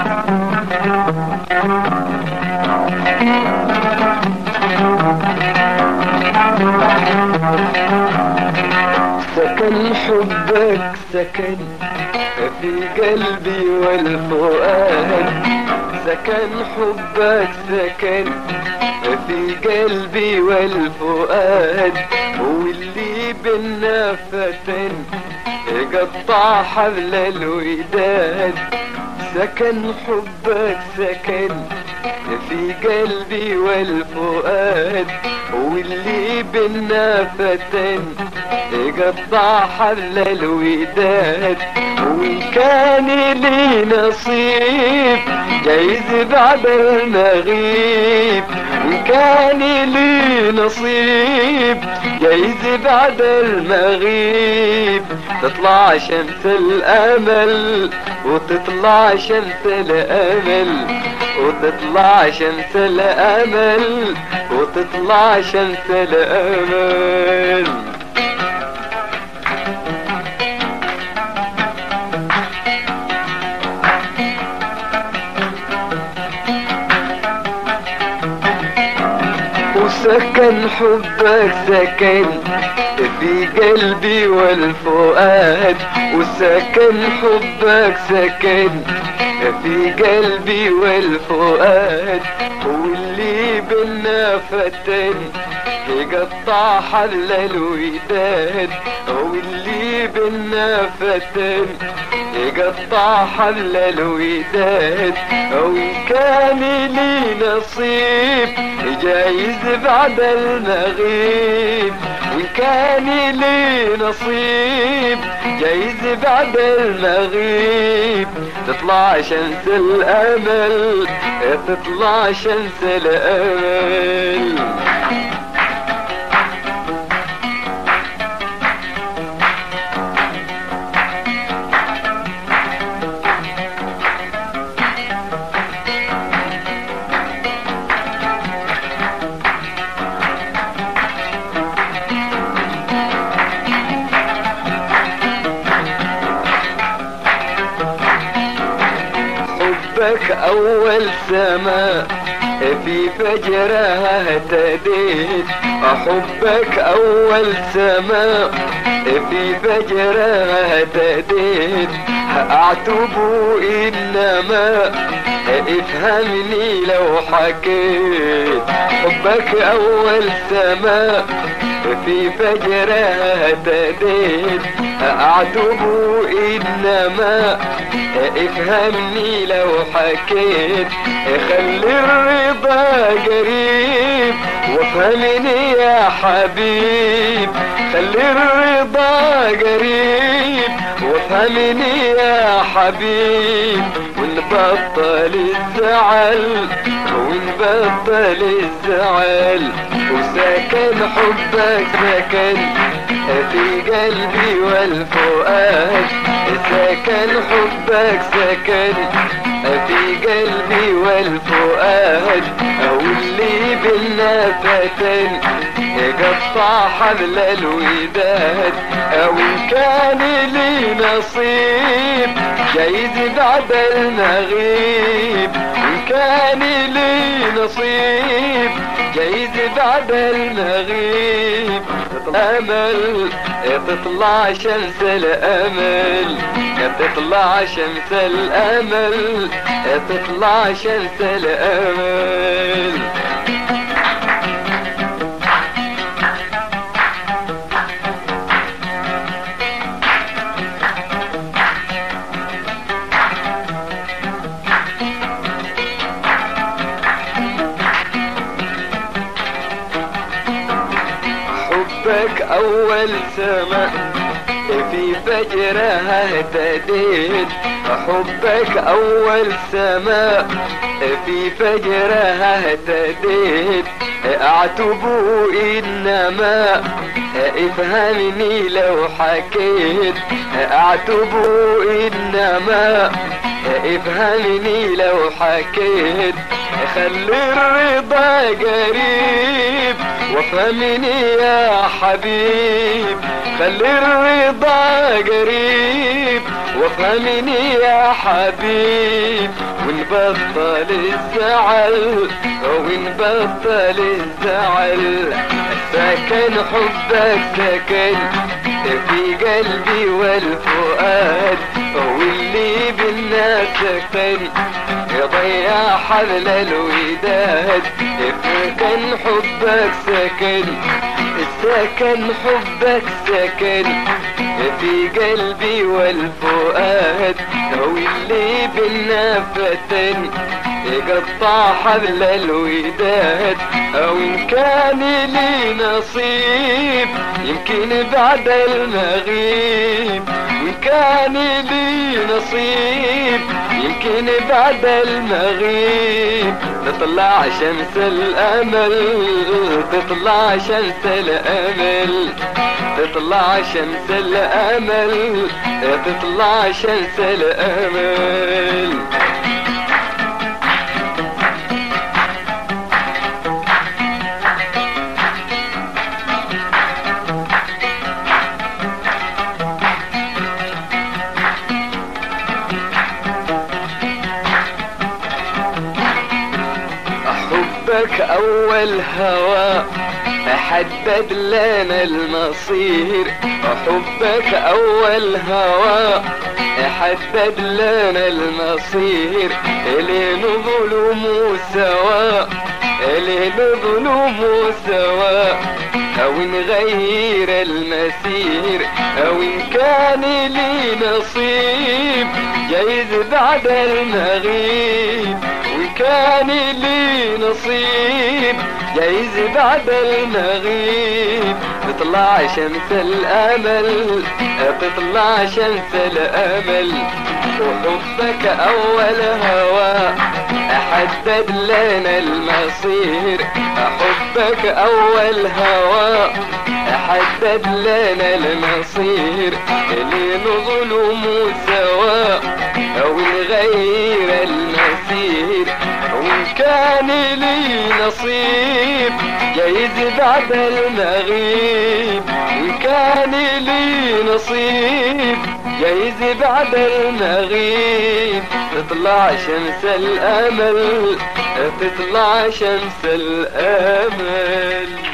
سكن حبك سكن في قلبي والفؤاد، سكن حبك سكن في قلبي والفؤاد، واللي بينا فتن قطع حبل الوداد. سكن حبك سكن في قلبي والفؤاد، واللي بينا فتن قطع حبل الوداد. وإن كان لي نصيب جايز بعد المغيب، وإن كان لي نصيب جايز بعد المغيب، تطلع شمس الأمل وتطلع شمس الأمل، وتطلع شمس الأمل وتطلع شمس الأمل. وسكن حبك سكن في قلبي والفؤاد، وسكن حبك سكن في قلبي والفؤاد، واللي بينا فتن يقطع حبل الوداد، واللي بينا فتن يقطع حبل الوداد. وإن كان لي نصيب جايز بعد المغيب، وإن كان لي نصيب جايز بعد المغيب، تطلع شمس الأمل تطلع شمس الأمل. حبك أول سماء في فجرها اهتديت، حبك أول سماء في فجرها اهتديت، أعتب إنما افهمني لو حكيت. حبك أول سماء في فجرها اهتديت، أعتب إنما افهمني لو حكيت. خلي الرضا قريب وافهمني يا حبيب، خلي الرضا قريب وافهمني يا حبيب، ونبطل الزعل ونبطل الزعل. وسكن حبك سكن في قلبي والفؤاد، سكن حبك سكن في قلبي والفؤاد، واللي بينا فتن قطع حبل الوداد. وإن كان لي نصيب جايز بعد المغيب، وإن كان لي نصيب جايز بعد المغيب، أمل تطلع شمس الأمل، تطلع شمس الأمل تطلع شمس الأمل. حبك أول سماء في فجرها اهتديت، حبك أول سماء في فجرها اهتديت، أعتب إنما افهمني لو حكيت، أعتب إنما افهمني لو حكيت. خلي الرضا قريب وافهمني يا حبيب، خلي الرضا قريب وافهمني يا حبيب، ونبطل الزعل ونبطل الزعل. سكن حبك سكن في قلبي والفؤاد، واللي بينا سكن يضيع حبل الوداد. سكن حبك سكن سكن حبك سكن في قلبي والفؤاد، واللي بينا فتن يقطع حبل الوداد. او ان كان لي نصيب يمكن بعد المغيب، وان كان لي نصيب يمكن بعد المغيب. تطلع شمس الامل تطلع شمس الامل تطلع شمس الامل تطلع شمس الامل. حبك أول هوى حدد لنا المصير. حبك أول هوى حدد لنا المصير. لين ظلم سوا لين ظلم سوا، أو نغير المسير. أو إن كان لي نصيب جايز بعد المغيب، وإن كان لي نصيب جايز بعد المغيب. تطلع شمس الأمل تطلع شمس الأمل. وحبك أول هوى حدد لنا المصير. حبك أول هوى حدد لنا المصير. لين ظلم سوا أو نغير المسير. وإن كان لي نصيب جايز بعد المغيب، وإن كان لي نصيب جايز بعد المغيب. تطلع شمس الأمل تطلع شمس الأمل.